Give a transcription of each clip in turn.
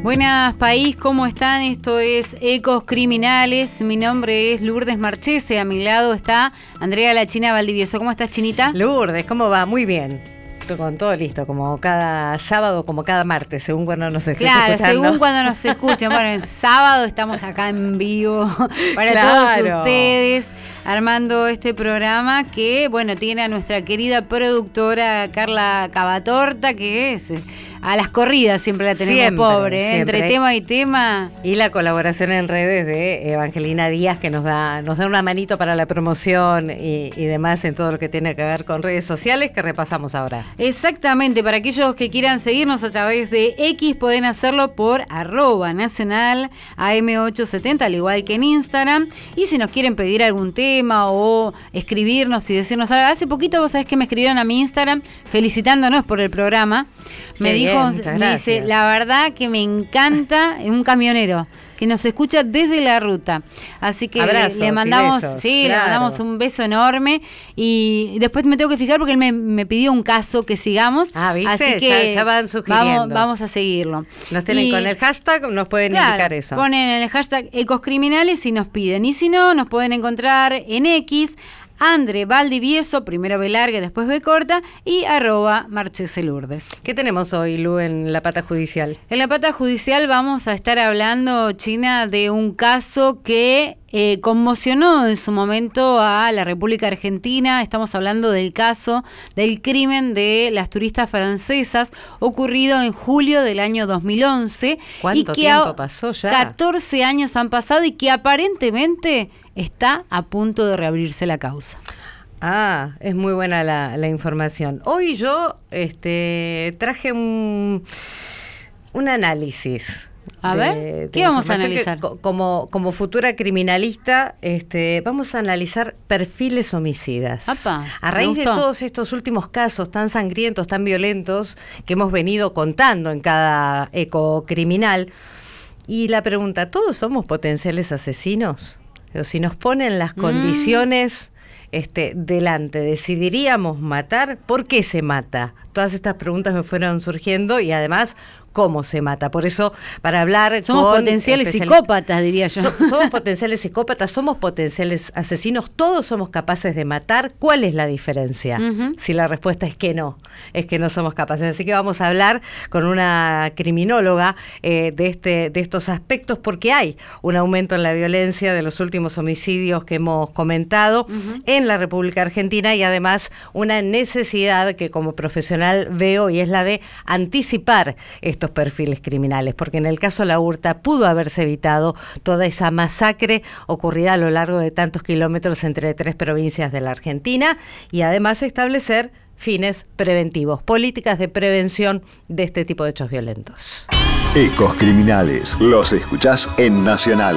Buenas país, ¿cómo están? Esto es Ecos Criminales. Mi nombre es Lourdes Marchese. A mi lado está Andrea La China Valdivieso. ¿Cómo estás, Chinita? Lourdes, ¿cómo va? Muy bien. Con todo listo, como cada sábado, como cada martes, según cuando nos estés escuchando. Claro, según cuando nos escuchen. Bueno, el sábado estamos acá en vivo para todos ustedes, armando este programa que, bueno, tiene a nuestra querida productora Carla Cavatorta, que es a las corridas siempre la tenemos siempre, pobre, siempre. Entre tema y tema. Y la colaboración en redes de Evangelina Díaz, que nos da una manito para la promoción y demás en todo lo que tiene que ver con redes sociales, que repasamos ahora. Exactamente, para aquellos que quieran seguirnos a través de X, pueden hacerlo por @nacional AM870, al igual que en Instagram. Y si nos quieren pedir algún tema o escribirnos y decirnos algo, hace poquito vos sabés que me escribieron a mi Instagram felicitándonos por el programa. Me dice, la verdad que me encanta un camionero que nos escucha desde la ruta. Así que abrazos, le mandamos, besos, sí, claro. Le mandamos un beso enorme. Y después me tengo que fijar porque él me pidió un caso que sigamos. ¿Viste? Así que ya van sugiriendo. Vamos a seguirlo. Nos tienen con el hashtag, nos pueden indicar eso. Ponen en el hashtag Ecos Criminales y nos piden. Y si no, nos pueden encontrar en X, Andre Valdivieso, primero B larga, después B corta, y @Marchese Lourdes. ¿Qué tenemos hoy, Lu, en la pata judicial? En la pata judicial vamos a estar hablando, China, de un caso que conmocionó en su momento a la República Argentina. Estamos hablando del caso del crimen de las turistas francesas, ocurrido en julio del año 2011. ¿Cuánto tiempo pasó ya? 14 años han pasado y que aparentemente está a punto de reabrirse la causa. Es muy buena la información. Hoy yo traje un análisis. A ver, ¿qué vamos a analizar? Como futura criminalista, vamos a analizar perfiles homicidas. A raíz de todos estos últimos casos tan sangrientos, tan violentos, que hemos venido contando en cada eco criminal. Y la pregunta, ¿todos somos potenciales asesinos? Pero si nos ponen las condiciones delante, ¿decidiríamos matar? ¿Por qué se mata? Todas estas preguntas me fueron surgiendo y además, ¿cómo se mata? Por eso, para hablar somos potenciales psicópatas, diría yo. Somos potenciales psicópatas, somos potenciales asesinos, todos somos capaces de matar. ¿Cuál es la diferencia? Si la respuesta es que no somos capaces. Así que vamos a hablar con una criminóloga de estos aspectos, porque hay un aumento en la violencia de los últimos homicidios que hemos comentado en la República Argentina, y además una necesidad que como profesional veo, y es la de anticipar estos perfiles criminales, porque en el caso La Hurta pudo haberse evitado toda esa masacre ocurrida a lo largo de tantos kilómetros entre 3 provincias de la Argentina, y además establecer fines preventivos, políticas de prevención de este tipo de hechos violentos. Ecos Criminales, los escuchás en Nacional.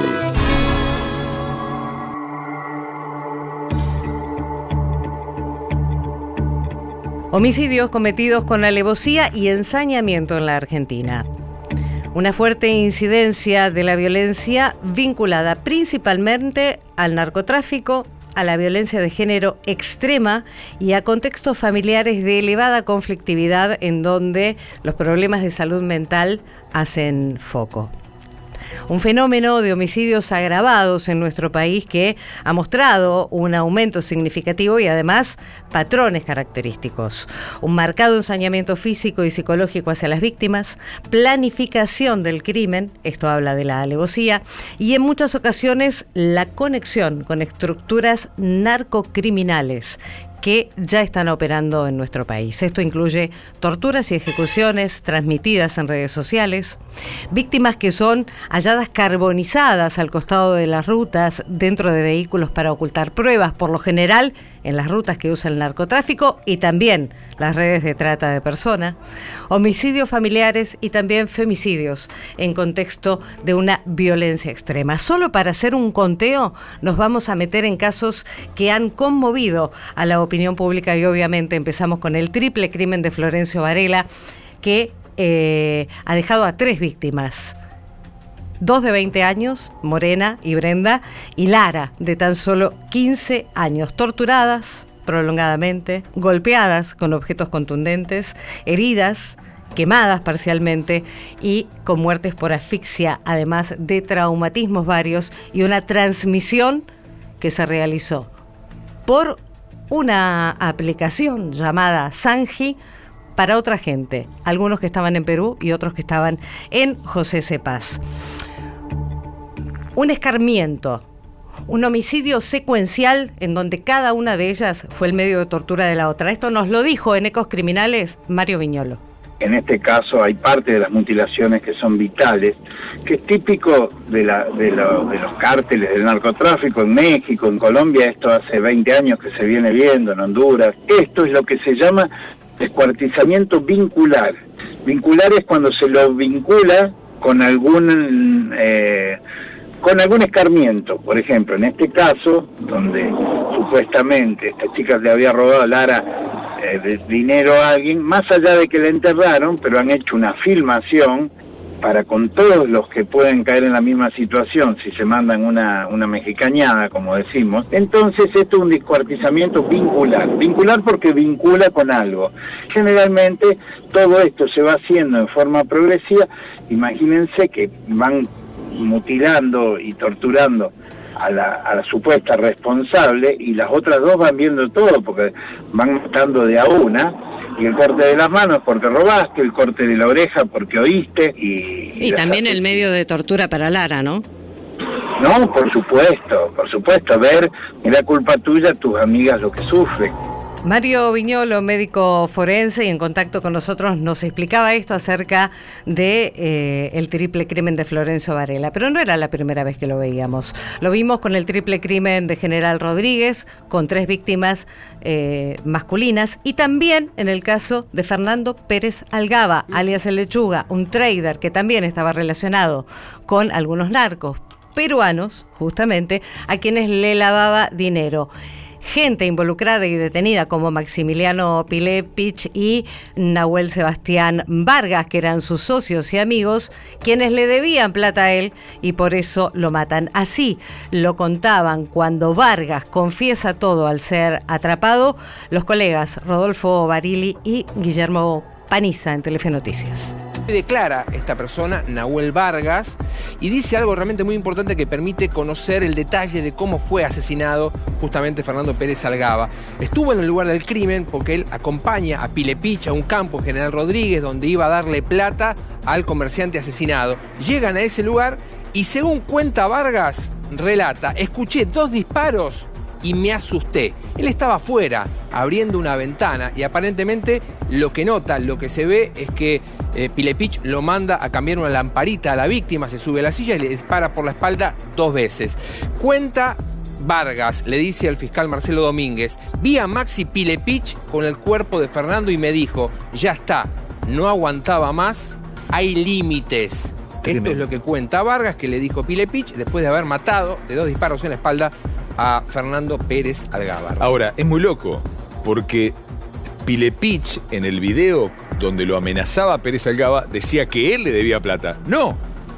Homicidios cometidos con alevosía y ensañamiento en la Argentina. Una fuerte incidencia de la violencia vinculada principalmente al narcotráfico, a la violencia de género extrema y a contextos familiares de elevada conflictividad en donde los problemas de salud mental hacen foco. Un fenómeno de homicidios agravados en nuestro país que ha mostrado un aumento significativo y además patrones característicos. Un marcado ensañamiento físico y psicológico hacia las víctimas, planificación del crimen, esto habla de la alevosía, y en muchas ocasiones la conexión con estructuras narcocriminales que ya están operando en nuestro país. Esto incluye torturas y ejecuciones transmitidas en redes sociales, víctimas que son halladas carbonizadas al costado de las rutas, dentro de vehículos para ocultar pruebas, por lo general en las rutas que usa el narcotráfico y también las redes de trata de personas, homicidios familiares y también femicidios en contexto de una violencia extrema. Solo para hacer un conteo nos vamos a meter en casos que han conmovido a la opinión pública y obviamente empezamos con el triple crimen de Florencio Varela, que ha dejado a 3 víctimas. 2 de 20 años, Morena y Brenda, y Lara, de tan solo 15 años, torturadas prolongadamente, golpeadas con objetos contundentes, heridas quemadas parcialmente y con muertes por asfixia, además de traumatismos varios y una transmisión que se realizó por una aplicación llamada Sanji para otra gente, algunos que estaban en Perú y otros que estaban en José C. Paz. Un escarmiento, un homicidio secuencial en donde cada una de ellas fue el medio de tortura de la otra. Esto nos lo dijo en Ecos Criminales Mario Viñolo. En este caso hay parte de las mutilaciones que son vitales, que es típico de los cárteles del narcotráfico en México, en Colombia. Esto hace 20 años que se viene viendo, en Honduras. Esto es lo que se llama descuartizamiento vincular. Vincular es cuando se lo vincula con algún escarmiento. Por ejemplo, en este caso, donde supuestamente esta chica le había robado a Lara de dinero a alguien, más allá de que la enterraron, pero han hecho una filmación para con todos los que pueden caer en la misma situación si se mandan una mexicañada, como decimos. Entonces esto es un descuartizamiento vincular porque vincula con algo. Generalmente todo esto se va haciendo en forma progresiva. Imagínense que van mutilando y torturando a la supuesta responsable, y las otras dos van viendo todo, porque van matando de a una, y el corte de las manos porque robaste, el corte de la oreja porque oíste, y también el medio de tortura para Lara, ¿no? No, por supuesto, ver, es la culpa tuya, tus amigas lo que sufren. Mario Viñolo, médico forense y en contacto con nosotros, nos explicaba esto acerca de el triple crimen de Florencio Varela, pero no era la primera vez que lo veíamos. Lo vimos con el triple crimen de General Rodríguez, con 3 víctimas masculinas, y también en el caso de Fernando Pérez Algaba, alias El Lechuga, un trader que también estaba relacionado con algunos narcos peruanos, justamente, a quienes le lavaba dinero. Gente involucrada y detenida como Maximiliano Pilepich y Nahuel Sebastián Vargas, que eran sus socios y amigos, quienes le debían plata a él y por eso lo matan. Así lo contaban cuando Vargas confiesa todo al ser atrapado los colegas Rodolfo Barili y Guillermo Paniza en Telefe Noticias. Declara esta persona, Nahuel Vargas, y dice algo realmente muy importante que permite conocer el detalle de cómo fue asesinado justamente Fernando Pérez Algaba. Estuvo en el lugar del crimen porque él acompaña a Pilepich a un campo en General Rodríguez donde iba a darle plata al comerciante asesinado. Llegan a ese lugar y, según cuenta Vargas, relata: escuché 2 disparos y me asusté. Él estaba afuera, abriendo una ventana, y aparentemente lo que nota, lo que se ve es que Pilepich lo manda a cambiar una lamparita a la víctima, se sube a la silla y le dispara por la espalda 2 veces. Cuenta Vargas, le dice al fiscal Marcelo Domínguez: vi a Maxi Pilepich con el cuerpo de Fernando y me dijo, ya está, no aguantaba más, hay límites. Esto es lo que cuenta Vargas, que le dijo Pilepich después de haber matado de 2 disparos en la espalda a Fernando Pérez Algaba. Ahora, es muy loco, porque Pilepich en el video donde lo amenazaba a Pérez Algaba decía que él le debía plata. No,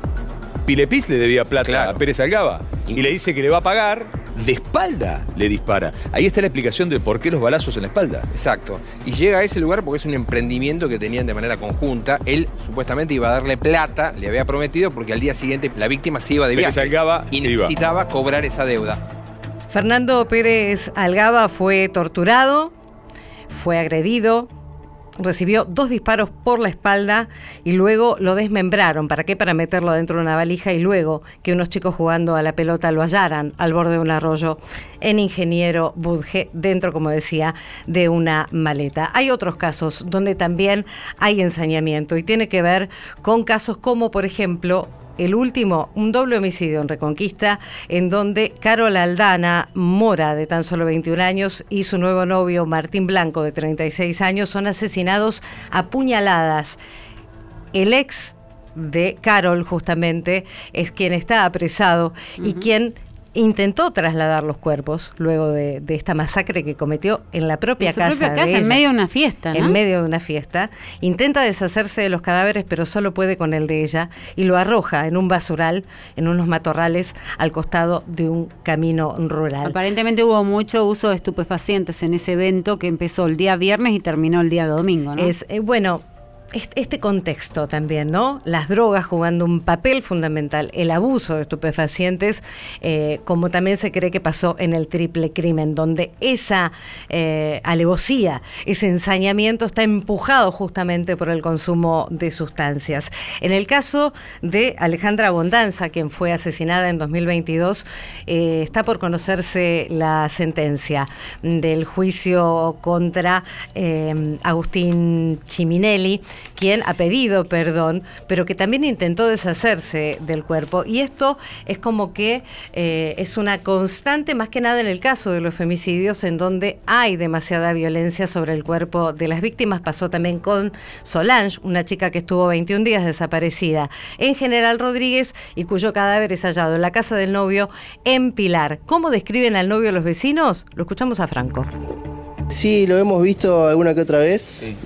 Pilepich le debía plata a Pérez Algaba y le dice que le va a pagar. De espalda le dispara. Ahí está la explicación de por qué los balazos en la espalda. Exacto. Y llega a ese lugar porque es un emprendimiento que tenían de manera conjunta. Él supuestamente iba a darle plata, le había prometido, porque al día siguiente la víctima se iba de viaje. Pérez Algaba y necesitaba cobrar esa deuda. Fernando Pérez Algaba fue torturado, fue agredido, recibió 2 disparos por la espalda y luego lo desmembraron. ¿Para qué? Para meterlo dentro de una valija y luego que unos chicos jugando a la pelota lo hallaran al borde de un arroyo en Ingeniero Budge, dentro, como decía, de una maleta. Hay otros casos donde también hay ensañamiento y tiene que ver con casos como, por ejemplo, el último, un doble homicidio en Reconquista, en donde Carol Aldana Mora, de tan solo 21 años, y su nuevo novio Martín Blanco, de 36 años, son asesinados a puñaladas. El ex de Carol, justamente, es quien está apresado y quien intentó trasladar los cuerpos luego de esta masacre que cometió en la propia casa de ella, en medio de una fiesta, ¿no? En medio de una fiesta. Intenta deshacerse de los cadáveres, pero solo puede con el de ella, y lo arroja en un basural, en unos matorrales, al costado de un camino rural. Aparentemente hubo mucho uso de estupefacientes en ese evento que empezó el día viernes y terminó el día domingo, ¿no? Bueno, este contexto también, ¿no? Las drogas jugando un papel fundamental, el abuso de estupefacientes, como también se cree que pasó en el triple crimen, donde esa alevosía, ese ensañamiento está empujado justamente por el consumo de sustancias. En el caso de Alejandra Bondanza, quien fue asesinada en 2022, está por conocerse la sentencia del juicio contra Agustín Chiminelli, quien ha pedido perdón, pero que también intentó deshacerse del cuerpo. Y esto es como que es una constante, más que nada en el caso de los femicidios, en donde hay demasiada violencia sobre el cuerpo de las víctimas. Pasó también con Solange, una chica que estuvo 21 días desaparecida en General Rodríguez y cuyo cadáver es hallado en la casa del novio en Pilar. ¿Cómo describen al novio los vecinos? Lo escuchamos a Franco. Sí, lo hemos visto alguna que otra vez, sí.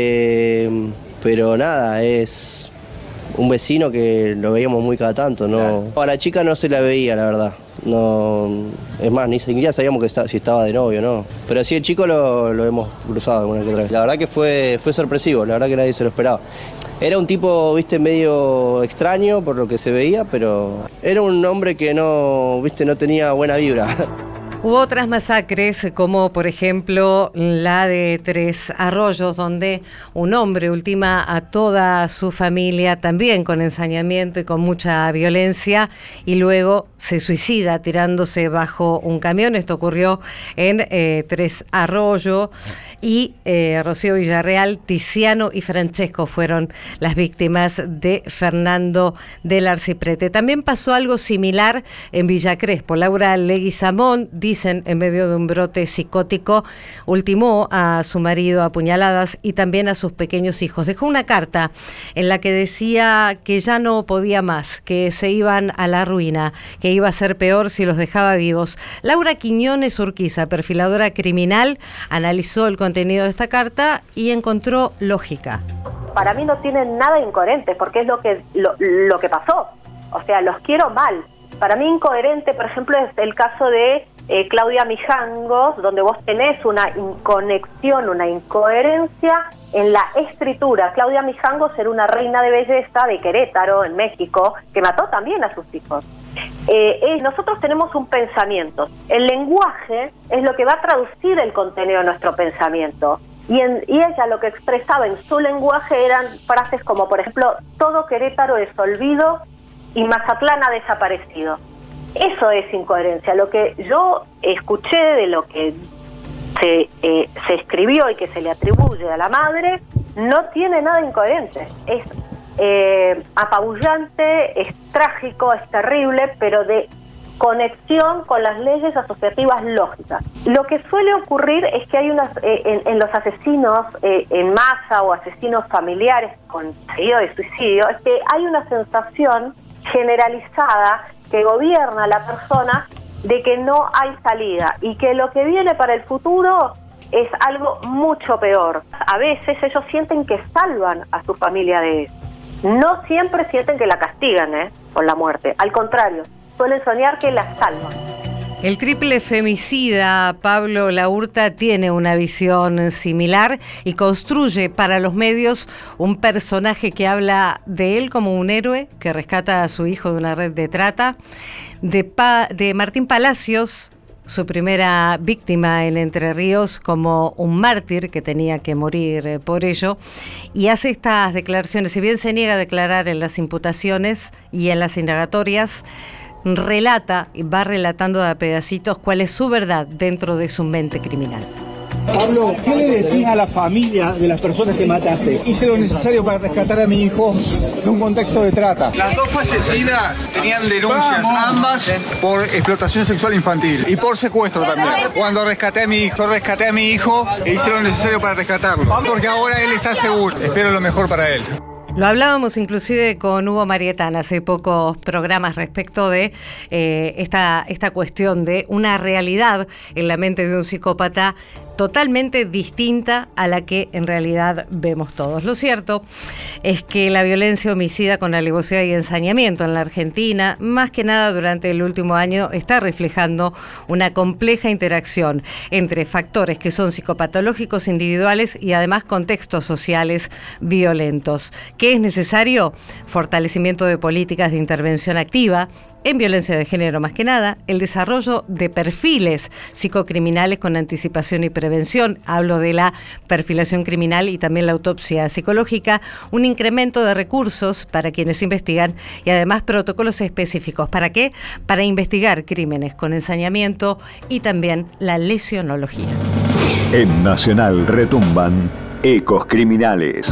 Pero nada, es un vecino que lo veíamos muy cada tanto, ¿no? Claro. A la chica no se la veía, la verdad. No, es más, ni siquiera sabíamos que si estaba de novio, ¿no? Pero sí, el chico lo hemos cruzado alguna que otra vez. La verdad que fue sorpresivo, la verdad que nadie se lo esperaba. Era un tipo, viste, medio extraño por lo que se veía, pero era un hombre que no, viste, no tenía buena vibra. Hubo otras masacres, como por ejemplo la de Tres Arroyos, donde un hombre ultima a toda su familia, también con ensañamiento y con mucha violencia, y luego se suicida tirándose bajo un camión. Esto ocurrió en Tres Arroyos. Y Rocío Villarreal, Tiziano y Francesco fueron las víctimas de Fernando del Arciprete. También pasó algo similar en Villa Crespo. Laura Leguizamón, dicen, en medio de un brote psicótico, ultimó a su marido a puñaladas y también a sus pequeños hijos. Dejó una carta en la que decía que ya no podía más, que se iban a la ruina, que iba a ser peor si los dejaba vivos. Laura Quiñones Urquiza, perfiladora criminal, analizó el contenido de esta carta y encontró lógica. Para mí no tiene nada incoherente, porque es lo que pasó. O sea, los quiero mal. Para mí incoherente, por ejemplo, es el caso de Claudia Mijangos, donde vos tenés una inconexión, una incoherencia en la escritura. Claudia Mijangos era una reina de belleza de Querétaro, en México, que mató también a sus hijos. Nosotros tenemos un pensamiento. El lenguaje es lo que va a traducir el contenido de nuestro pensamiento. Y ella lo que expresaba en su lenguaje eran frases como, por ejemplo, todo Querétaro es olvido y Mazatlán ha desaparecido. Eso es incoherencia. Lo que yo escuché de lo que se escribió y que se le atribuye a la madre no tiene nada incoherente. Es apabullante, es trágico, es terrible, pero de conexión con las leyes asociativas lógicas. Lo que suele ocurrir es que hay en los asesinos en masa o asesinos familiares con seguido de suicidio, es que hay una sensación generalizada que gobierna a la persona de que no hay salida y que lo que viene para el futuro es algo mucho peor. A veces ellos sienten que salvan a su familia de eso. No siempre sienten que la castigan por la muerte. Al contrario, suelen soñar que la salvan. El triple femicida Pablo Laurta tiene una visión similar y construye para los medios un personaje que habla de él como un héroe que rescata a su hijo de una red de trata, de Martín Palacios, su primera víctima en Entre Ríos, como un mártir que tenía que morir por ello, y hace estas declaraciones. Si bien se niega a declarar en las imputaciones y en las indagatorias, relata y va relatando a pedacitos cuál es su verdad dentro de su mente criminal. Pablo, ¿qué le decís a la familia de las personas que mataste? Hice lo necesario para rescatar a mi hijo de un contexto de trata. Las dos fallecidas tenían denuncias, ambas por explotación sexual infantil y por secuestro también. Cuando rescaté a mi hijo e hice lo necesario para rescatarlo, porque ahora él está seguro. Espero lo mejor para él. Lo hablábamos inclusive con Hugo Marietán hace pocos programas respecto de esta cuestión de una realidad en la mente de un psicópata totalmente distinta a la que en realidad vemos todos. Lo cierto es que la violencia homicida con alevosía y ensañamiento en la Argentina, más que nada durante el último año, está reflejando una compleja interacción entre factores que son psicopatológicos individuales y además contextos sociales violentos. ¿Qué es necesario? Fortalecimiento de políticas de intervención activa en violencia de género, más que nada, el desarrollo de perfiles psicocriminales con anticipación y prevención. Hablo de la perfilación criminal y también la autopsia psicológica, un incremento de recursos para quienes investigan y además protocolos específicos. ¿Para qué? Para investigar crímenes con ensañamiento y también la lesionología. En Nacional retumban ecos criminales.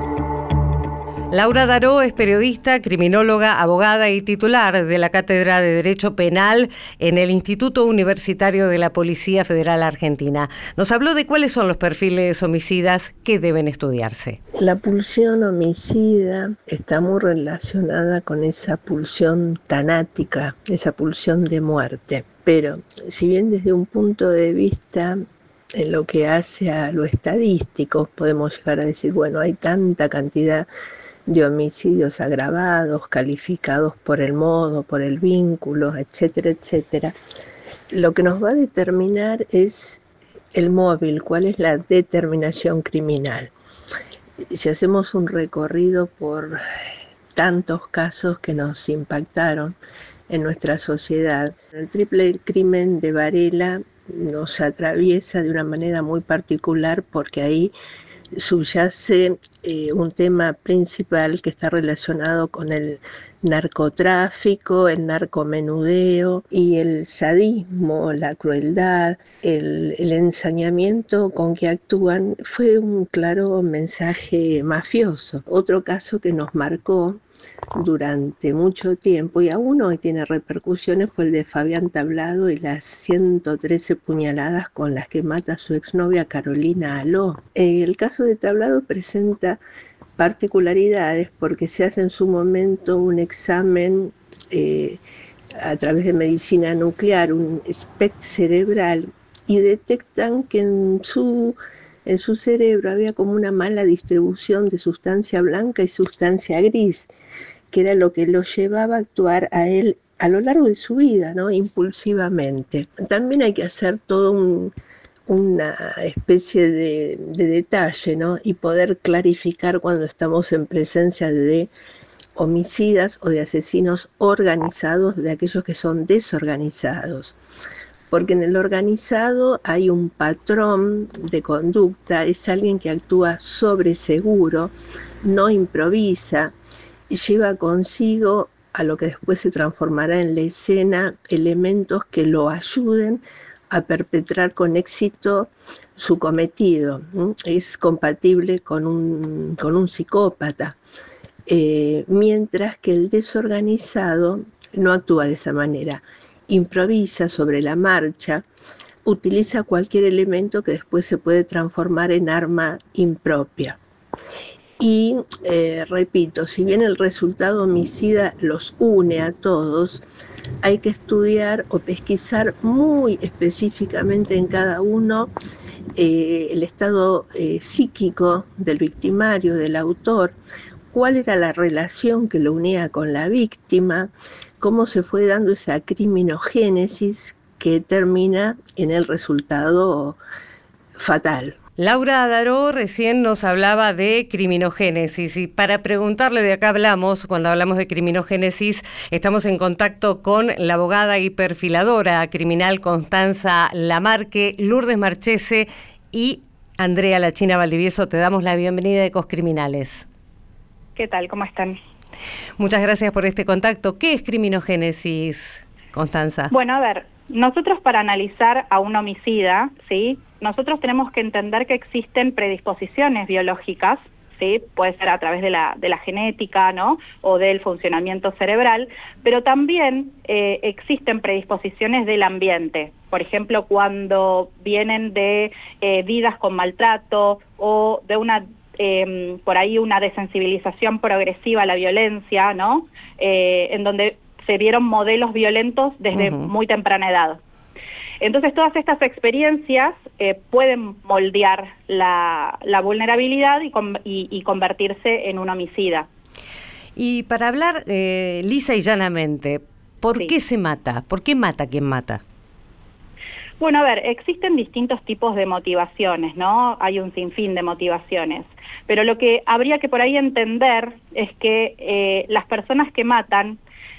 Laura Daró es periodista, criminóloga, abogada y titular de la Cátedra de Derecho Penal en el Instituto Universitario de la Policía Federal Argentina. Nos habló de cuáles son los perfiles homicidas que deben estudiarse. La pulsión homicida está muy relacionada con esa pulsión tanática, esa pulsión de muerte. Pero si bien desde un punto de vista en lo que hace a lo estadístico, podemos llegar a decir, bueno, hay tanta cantidad de homicidios agravados, calificados por el modo, por el vínculo, etcétera, etcétera. Lo que nos va a determinar es el móvil, cuál es la determinación criminal. Si hacemos un recorrido por tantos casos que nos impactaron en nuestra sociedad, el triple crimen de Varela nos atraviesa de una manera muy particular porque ahí subyace un tema principal que está relacionado con el narcotráfico, el narcomenudeo y el sadismo, la crueldad, el ensañamiento con que actúan fue un claro mensaje mafioso. Otro caso que nos marcó durante mucho tiempo y aún hoy tiene repercusiones fue el de Fabián Tablado y las 113 puñaladas con las que mata a su exnovia Carolina Aló. El caso de Tablado presenta particularidades porque se hace en su momento un examen a través de medicina nuclear, un SPECT cerebral, y detectan que en su cerebro había como una mala distribución de sustancia blanca y sustancia gris, que era lo que lo llevaba a actuar a él a lo largo de su vida, ¿no? Impulsivamente. También hay que hacer todo una especie de detalle, ¿no? Y poder clarificar cuando estamos en presencia de homicidas o de asesinos organizados de aquellos que son desorganizados. Porque en el organizado hay un patrón de conducta, es alguien que actúa sobre seguro, no improvisa, y lleva consigo a lo que después se transformará en la escena elementos que lo ayuden a perpetrar con éxito su cometido. Es compatible con un psicópata, mientras que el desorganizado no actúa de esa manera. Improvisa sobre la marcha, utiliza cualquier elemento que después se puede transformar en arma impropia. Y repito, si bien el resultado homicida los une a todos, hay que estudiar o pesquisar muy específicamente en cada uno el estado psíquico del victimario, del autor, cuál era la relación que lo unía con la víctima, cómo se fue dando esa criminogénesis que termina en el resultado fatal. Laura Daró recién nos hablaba de criminogénesis y para preguntarle, de acá hablamos, cuando hablamos de criminogénesis, estamos en contacto con la abogada y perfiladora criminal Constanza Lamarque, Lourdes Marchese y Andrea La China Valdivieso. Te damos la bienvenida a Ecos Criminales. ¿Qué tal? ¿Cómo están? Muchas gracias por este contacto. ¿Qué es criminogénesis, Constanza? Bueno, a ver, nosotros para analizar a un homicida, ¿sí?, nosotros tenemos que entender que existen predisposiciones biológicas, ¿sí?, puede ser a través de la genética, ¿no?, o del funcionamiento cerebral, pero también existen predisposiciones del ambiente. Por ejemplo, cuando vienen de vidas con maltrato o de una por ahí una desensibilización progresiva a la violencia, ¿no?, en donde se vieron modelos violentos desde muy temprana edad. Entonces todas estas experiencias pueden moldear la vulnerabilidad y convertirse en un homicida. Y para hablar lisa y llanamente, ¿por qué se mata? ¿Por qué mata quien mata? Bueno, a ver, existen distintos tipos de motivaciones, ¿no? Hay un sinfín de motivaciones. Pero lo que habría que por ahí entender es que las personas que matan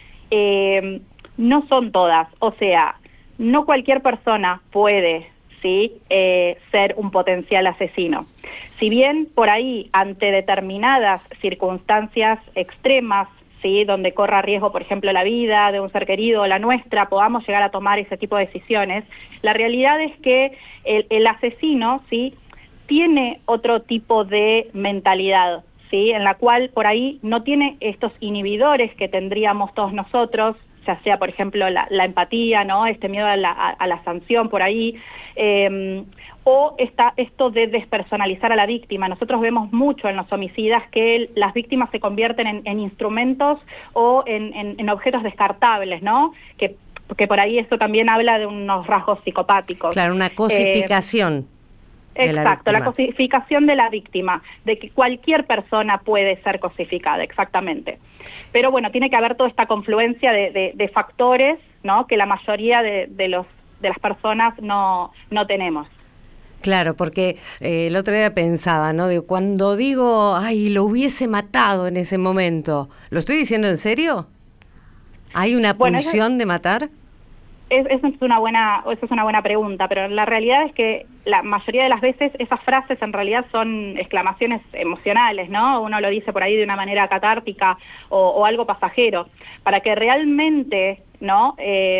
no son todas. O sea, no cualquier persona puede, ¿sí?, ser un potencial asesino. Si bien por ahí, ante determinadas circunstancias extremas, ¿sí?, donde corra riesgo, por ejemplo, la vida de un ser querido o la nuestra, podamos llegar a tomar ese tipo de decisiones, la realidad es que el asesino, ¿sí?, tiene otro tipo de mentalidad, ¿sí?, en la cual por ahí no tiene estos inhibidores que tendríamos todos nosotros, ya sea, por ejemplo, la empatía, ¿no?, este miedo a la sanción por ahí, o esto de despersonalizar a la víctima. Nosotros vemos mucho en los homicidas que las víctimas se convierten en instrumentos o en objetos descartables, ¿no?, que por ahí esto también habla de unos rasgos psicopáticos. Claro, una cosificación. Exacto, la cosificación de la víctima, de que cualquier persona puede ser cosificada, exactamente. Pero bueno, tiene que haber toda esta confluencia de factores, ¿no?, que la mayoría de las personas no tenemos. Claro, porque el otro día pensaba, ¿no?, de cuando digo, ay, lo hubiese matado en ese momento, ¿lo estoy diciendo en serio? ¿Hay una pulsión de matar? Esa es una buena pregunta, pero la realidad es que la mayoría de las veces esas frases en realidad son exclamaciones emocionales, ¿no? Uno lo dice por ahí de una manera catártica o algo pasajero. Para que realmente, ¿no?,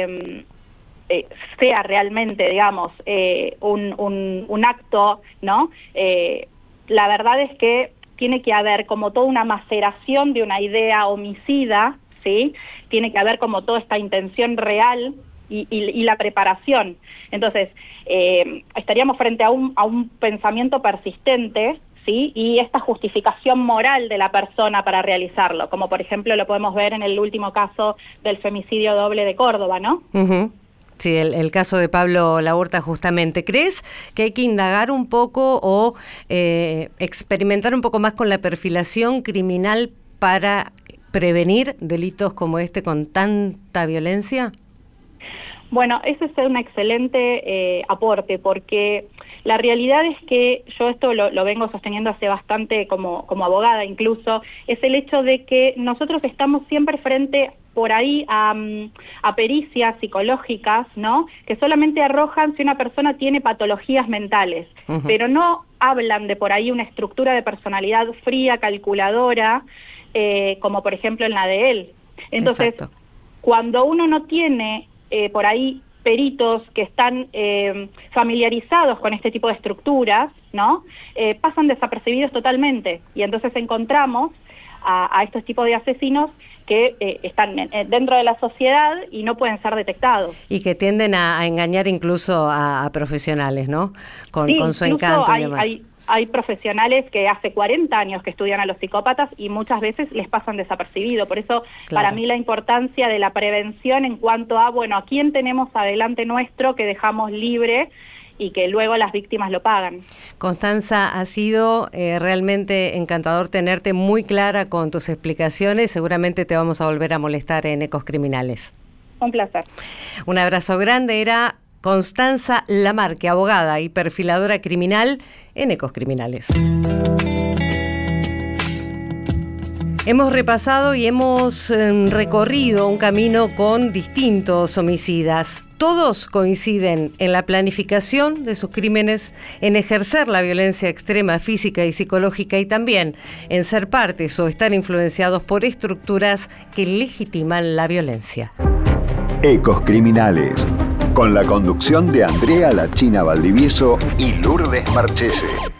sea realmente, digamos, un acto, ¿no? La verdad es que tiene que haber como toda una maceración de una idea homicida, ¿sí? Tiene que haber como toda esta intención real y la preparación. Entonces, estaríamos frente a un pensamiento persistente, ¿sí?, y esta justificación moral de la persona para realizarlo, como por ejemplo lo podemos ver en el último caso del femicidio doble de Córdoba, ¿no? Uh-huh. Sí, el caso de Pablo Laurta justamente. ¿Crees que hay que indagar un poco o experimentar un poco más con la perfilación criminal para prevenir delitos como este con tanta violencia? Bueno, ese es un excelente aporte, porque la realidad es que yo esto lo vengo sosteniendo hace bastante como abogada incluso, es el hecho de que nosotros estamos siempre frente por ahí a pericias psicológicas, ¿no?, que solamente arrojan si una persona tiene patologías mentales, uh-huh, pero no hablan de por ahí una estructura de personalidad fría, calculadora, como por ejemplo en la de él. Entonces, exacto, cuando uno no tiene por ahí peritos que están familiarizados con este tipo de estructuras, ¿no?, pasan desapercibidos totalmente, y entonces encontramos a estos tipos de asesinos que están dentro de la sociedad y no pueden ser detectados. Y que tienden a engañar incluso a profesionales, ¿no?, con su encanto y demás. Hay profesionales que hace 40 años que estudian a los psicópatas y muchas veces les pasan desapercibido. Por eso, claro, para mí la importancia de la prevención en cuanto a, bueno, a quién tenemos adelante nuestro que dejamos libre y que luego las víctimas lo pagan. Constanza, ha sido realmente encantador tenerte muy clara con tus explicaciones. Seguramente te vamos a volver a molestar en Ecos Criminales. Un placer. Un abrazo grande. Era Constanza Lamarque, abogada y perfiladora criminal en Ecos Criminales. Hemos repasado y hemos recorrido un camino con distintos homicidas. Todos coinciden en la planificación de sus crímenes, en ejercer la violencia extrema física y psicológica y también en ser partes o estar influenciados por estructuras que legitiman la violencia. Ecos Criminales, con la conducción de Andrea La China Valdivieso y Lourdes Marchese.